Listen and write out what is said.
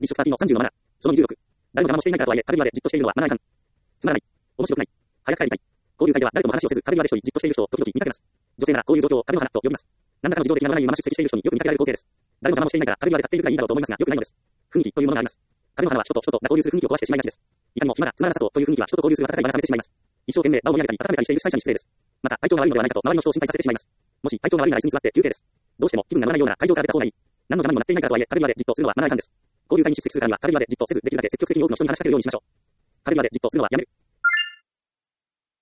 立食パーティーの30のマナー。その26。誰も邪魔もしていないからとはいえ、カルビアでじっとしているのはマナー違反。つまらない。面白くない。早く帰りたい。交流会では誰とも話をせず、カルビアで一人じっとしている人を時々見かけます。女性ならこういう状況をカルビの花と呼びます。何らかの事情的なマナーにまま出席している人によく見かけられる光景です。誰も邪魔もしていないからカルビアで立っているくらいいいだろうと思いますが、良くないのです。雰囲気というものがあります。カルビの花は人と人が交流する雰囲気を壊してしまいがちです。いかにも暇だ、つまらなさそうという雰囲気は人と交流する温かい場が冷めてしまいます。一生懸命場を盛り上げたり温めたりしている主催者に失礼です。また、体調が悪いのではないかと周りの人を心配させてしまいます。もし体調が悪いなら椅子に座って休憩です。どうしても気分が乗らないようなら会場から出た方がいい。何の邪魔にもなっていないからとはいえ、カルビアでじっとするのはマナー違反です。交流会に出席するからにはカルビアでじっとせず、できるだけ積極的に多くの人に話しかけるようにしましょう。カルビアでじっとするのはやめる。